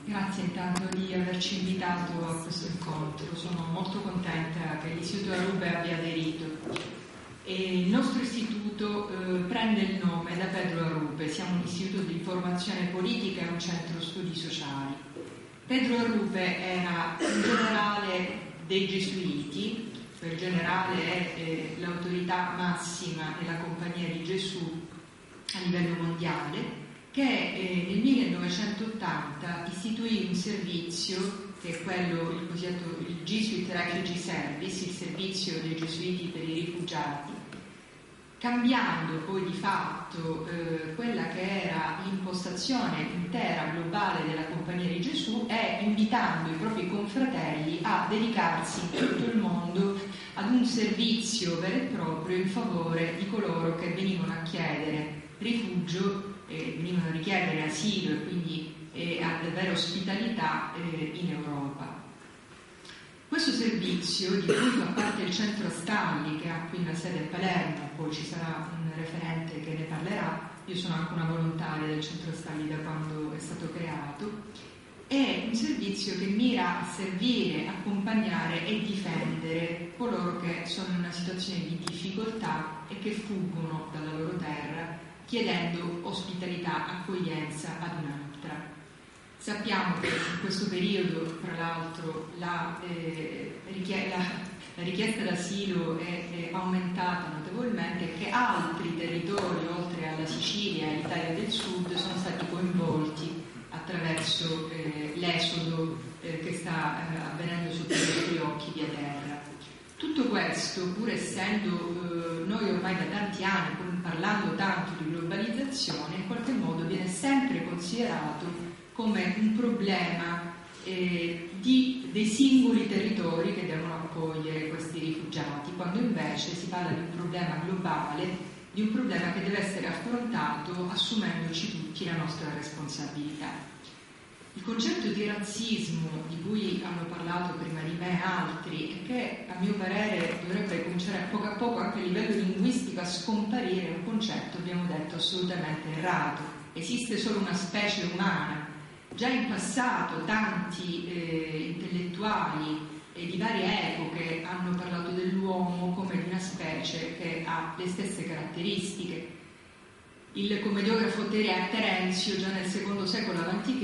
Grazie intanto di averci invitato a questo incontro. Sono molto contenta che l'Istituto Arrupe abbia aderito. E il nostro istituto prende il nome da Pedro Arrupe. Siamo un istituto di formazione politica e un centro studi sociali. Pedro Arrupe era un generale dei Gesuiti, il generale è l'autorità massima della Compagnia di Gesù a livello mondiale, che nel 1980 istituì un servizio che è quello, il cosiddetto il Jesuit Refugee Service, il servizio dei gesuiti per i rifugiati, cambiando poi di fatto quella che era l'impostazione intera globale della Compagnia di Gesù e invitando i propri confratelli a dedicarsi in tutto il mondo ad un servizio vero e proprio in favore di coloro che venivano a chiedere rifugio, venivano a richiedere asilo e quindi davvero ospitalità in Europa. Questo servizio, di cui fa parte il centro Stanley, che ha qui una sede a Palermo, poi ci sarà un referente che ne parlerà, io sono anche una volontaria del centro Stanley da quando è stato creato, è un servizio che mira a servire, accompagnare e difendere coloro che sono in una situazione di difficoltà e che fuggono dalla loro terra chiedendo ospitalità, accoglienza ad un'altra. Sappiamo che in questo periodo, tra l'altro, la richiesta d'asilo è aumentata notevolmente e che altri territori, oltre alla Sicilia e all'Italia del Sud, sono stati coinvolti attraverso l'esodo che sta avvenendo sotto i nostri occhi via terra. Tutto questo, pur essendo noi ormai da tanti anni, parlando tanto di globalizzazione, in qualche modo viene sempre considerato come un problema dei singoli territori che devono accogliere questi rifugiati, quando invece si parla di un problema globale, di un problema che deve essere affrontato assumendoci tutti la nostra responsabilità. Il concetto di razzismo di cui hanno parlato prima di me altri e che a mio parere dovrebbe cominciare a poco anche a livello linguistico a scomparire, è un concetto, abbiamo detto, assolutamente errato. Esiste solo una specie umana. Già in passato tanti intellettuali di varie epoche hanno parlato dell'uomo come di una specie che ha le stesse caratteristiche. Il commediografo Terenzio già nel II secolo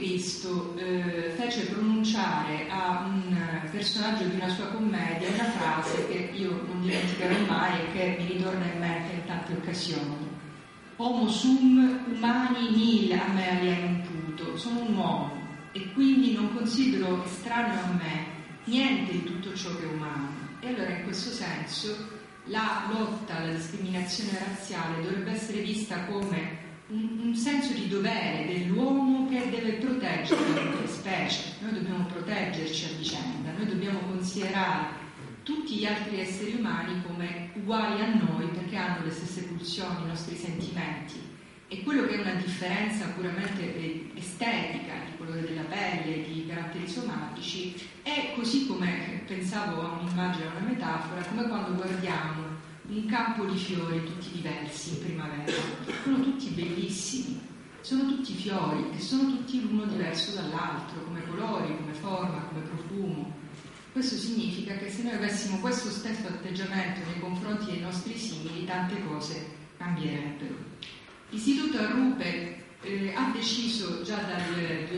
a.C. fece pronunciare a un personaggio di una sua commedia una frase che io non dimenticherò mai e che mi ritorna in mente in tante occasioni. Homo sum humani nil a me alienum puto, sono un uomo e quindi non considero estraneo a me niente di tutto ciò che è umano. E allora in questo senso la lotta alla discriminazione razziale dovrebbe essere vista come un senso di dovere dell'uomo che deve proteggere le specie. Noi dobbiamo proteggerci a vicenda, noi dobbiamo considerare tutti gli altri esseri umani come uguali a noi perché hanno le stesse pulsioni, i nostri sentimenti. E quello che è una differenza puramente estetica, di colore della pelle, di caratteri somatici, è così come pensavo a un'immagine, a una metafora, come quando guardiamo un campo di fiori tutti diversi in primavera. Sono tutti bellissimi, sono tutti fiori e sono tutti l'uno diverso dall'altro, come colori, come forma, come profumo. Questo significa che se noi avessimo questo stesso atteggiamento nei confronti dei nostri simili, tante cose cambierebbero. L'Istituto Arrupe ha deciso già dal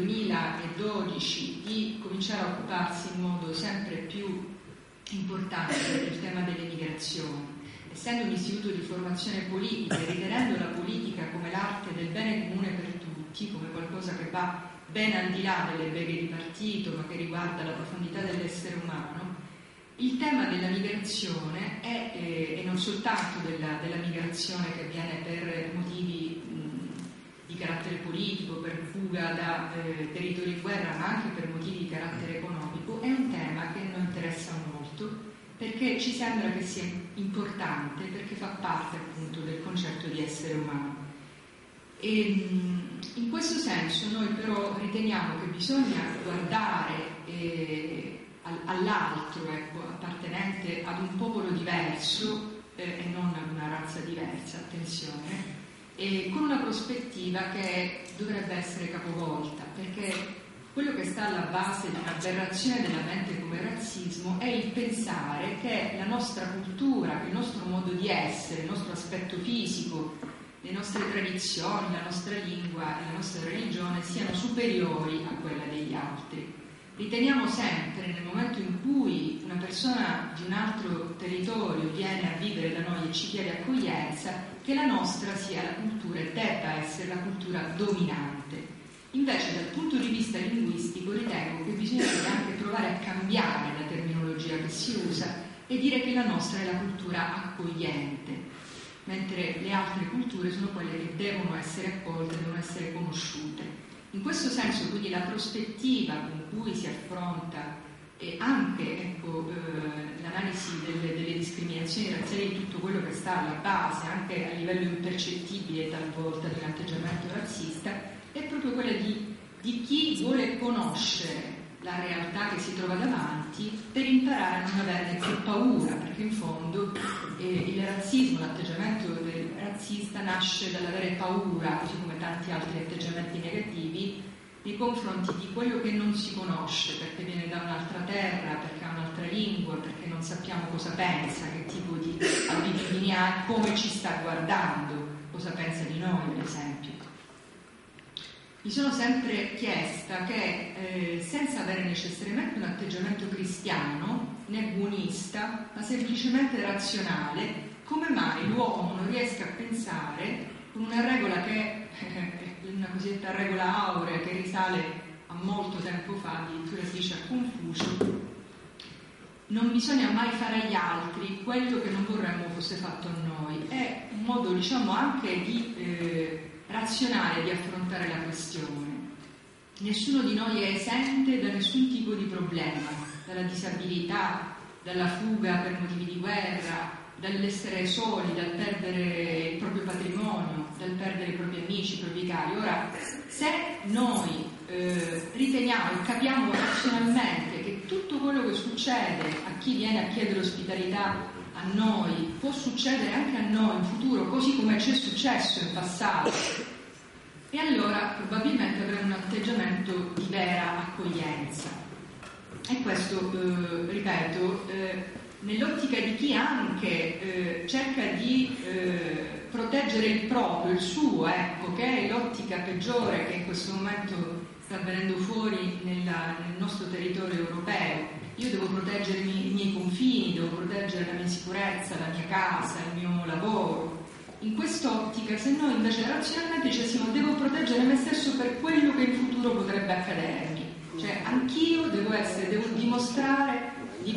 2012 di cominciare a occuparsi in modo sempre più importante del tema delle migrazioni. Essendo un istituto di formazione politica e ritenendo la politica come l'arte del bene comune per tutti, come qualcosa che va ben al di là delle beghe di partito, ma che riguarda la profondità dell'essere umano, il tema della migrazione e non soltanto della migrazione che avviene per motivi di carattere politico, per fuga da territori di guerra, ma anche per motivi di carattere economico, è un tema che noi interessa molto perché ci sembra che sia importante, perché fa parte appunto del concetto di essere umano. E in questo senso noi però riteniamo che bisogna guardare all'altro, appartenente ad un popolo diverso e non ad una razza diversa, attenzione, con una prospettiva che dovrebbe essere capovolta, perché quello che sta alla base di un'aberrazione della mente come razzismo è il pensare che la nostra cultura, il nostro modo di essere, il nostro aspetto fisico, le nostre tradizioni, la nostra lingua e la nostra religione siano superiori a quella degli altri. Riteniamo sempre, nel momento in cui una persona di un altro territorio viene a vivere da noi e ci chiede accoglienza, che la nostra sia la cultura e debba essere la cultura dominante. Invece, dal punto di vista linguistico, ritengo che bisognerebbe anche provare a cambiare la terminologia che si usa e dire che la nostra è la cultura accogliente, mentre le altre culture sono quelle che devono essere accolte, devono essere conosciute. In questo senso, quindi, la prospettiva con cui si affronta e anche l'analisi delle discriminazioni razziali, di tutto quello che sta alla base, anche a livello impercettibile talvolta di un atteggiamento razzista, è proprio quella di chi vuole conoscere la realtà che si trova davanti per imparare a non averne più paura, perché in fondo il razzismo, l'atteggiamento del razzista nasce dall'avere paura, così come tanti altri atteggiamenti negativi, nei confronti di quello che non si conosce, perché viene da un'altra terra, perché ha un'altra lingua, perché non sappiamo cosa pensa, che tipo di abitudini ha, come ci sta guardando, cosa pensa di noi, per esempio. Mi sono sempre chiesta che senza avere necessariamente un atteggiamento cristiano, né buonista, ma semplicemente razionale, come mai l'uomo non riesca a pensare con una regola che è una cosiddetta regola aurea che risale a molto tempo fa, addirittura si dice a Confucio: non bisogna mai fare agli altri quello che non vorremmo fosse fatto a noi. È un modo, diciamo, anche di razionale di affrontare la questione. Nessuno di noi è esente da nessun tipo di problema, dalla disabilità, dalla fuga per motivi di guerra, dall'essere soli, dal perdere il proprio patrimonio, dal perdere i propri amici, i propri cari. Ora, se noi riteniamo e capiamo razionalmente che tutto quello che succede a chi viene a chiedere ospitalità a noi può succedere anche a noi in futuro, così come ci è successo in passato, e allora probabilmente avremo un atteggiamento di vera accoglienza. E questo, ripeto, nell'ottica di chi anche cerca di proteggere il proprio, il suo, ecco, che è l'ottica peggiore che in questo momento sta venendo fuori nel nostro territorio europeo. Io devo proteggere i miei confini, devo proteggere la mia sicurezza, la mia casa, il mio lavoro. In quest'ottica, se noi invece razionalmente dicessimo devo proteggere me stesso per quello che in futuro potrebbe accadermi, cioè anch'io devo dimostrare di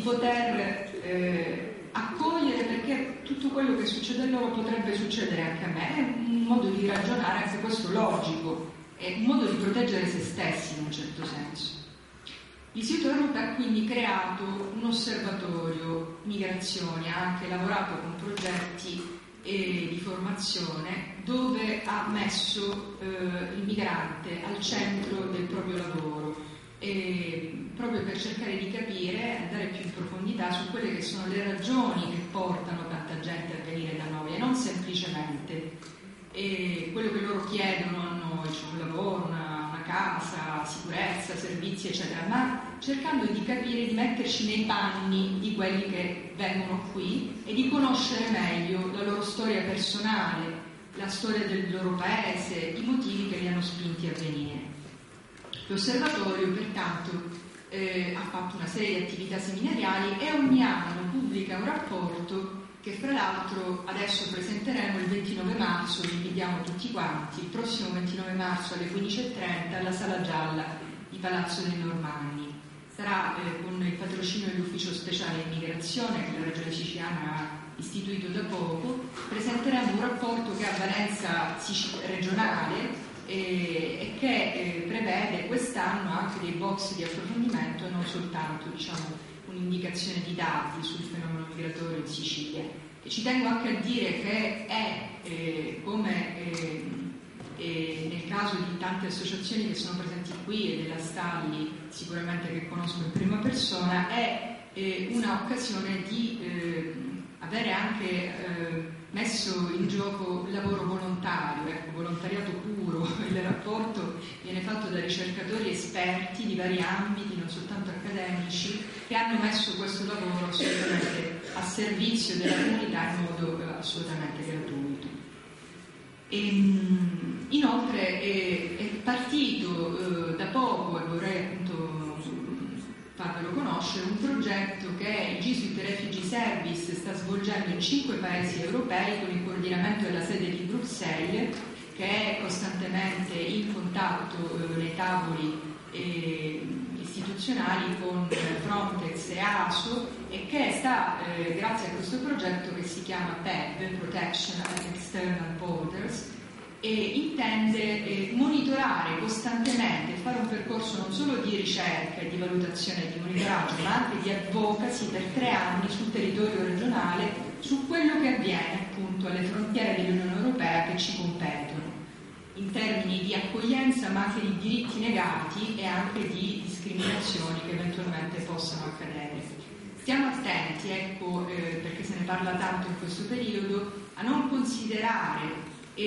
poter accogliere, perché tutto quello che succede a loro potrebbe succedere anche a me. È un modo di ragionare, anche questo logico, è un modo di proteggere se stessi in un certo senso. L'Istituto Europeo ha quindi creato un osservatorio migrazioni, ha anche lavorato con progetti di formazione dove ha messo il migrante al centro del proprio lavoro, proprio per cercare di capire, andare più in profondità su quelle che sono le ragioni che portano tanta gente a venire da noi, e non semplicemente quello che loro chiedono a noi, cioè un lavoro, una casa, sicurezza, servizi, eccetera, ma cercando di capire, di metterci nei panni di quelli che vengono qui e di conoscere meglio la loro storia personale, la storia del loro paese, i motivi che li hanno spinti a venire. L'osservatorio, pertanto, ha fatto una serie di attività seminariali e ogni anno pubblica un rapporto che fra l'altro adesso presenteremo il 29 marzo, vi invitiamo tutti quanti, il prossimo 29 marzo alle 15:30 alla Sala Gialla di Palazzo dei Normanni. Sarà con il patrocinio dell'Ufficio Speciale Immigrazione che la Regione Siciliana ha istituito da poco. Presenteremo un rapporto che ha valenza regionale e che prevede quest'anno anche dei box di approfondimento e non soltanto, diciamo, un'indicazione di dati sul fenomeno migratorio in Sicilia. E ci tengo anche a dire che è come nel caso di tante associazioni che sono presenti qui e della Stalli sicuramente che conosco in prima persona, è un'occasione di avere anche messo in gioco il lavoro volontario, ecco, volontariato puro. Il rapporto viene fatto da ricercatori esperti di vari ambiti, non soltanto accademici, che hanno messo questo lavoro assolutamente a servizio della comunità in modo assolutamente gratuito. Inoltre è partito da poco, e vorrei appunto farvelo conoscere, un progetto che il Jesuit Refugee Service sta svolgendo in 5 paesi europei con il coordinamento della sede di Bruxelles, che è costantemente in contatto nei tavoli istituzionali con Frontex e ASO, e che sta, grazie a questo progetto che si chiama PEB, Protection at External Borders, intende monitorare costantemente, fare un percorso non solo di ricerca e di valutazione e di monitoraggio, ma anche di advocacy per 3 anni sul territorio regionale su quello che avviene appunto alle frontiere dell'Unione Europea che ci competono, in termini di accoglienza ma anche di diritti negati e anche di discriminazioni che eventualmente possano accadere. Stiamo attenti, ecco, perché se ne parla tanto in questo periodo, a non considerare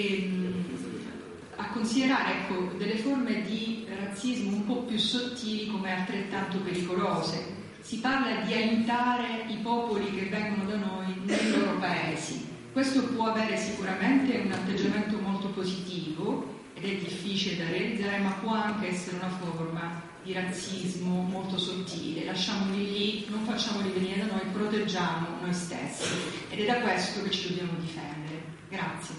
a considerare, ecco, delle forme di razzismo un po' più sottili come altrettanto pericolose. Si parla di aiutare i popoli che vengono da noi nei loro paesi. Questo può avere sicuramente un atteggiamento molto positivo ed è difficile da realizzare, ma può anche essere una forma di razzismo molto sottile. Lasciamoli lì, non facciamoli venire da noi, proteggiamo noi stessi, ed è da questo che ci dobbiamo difendere. Grazie.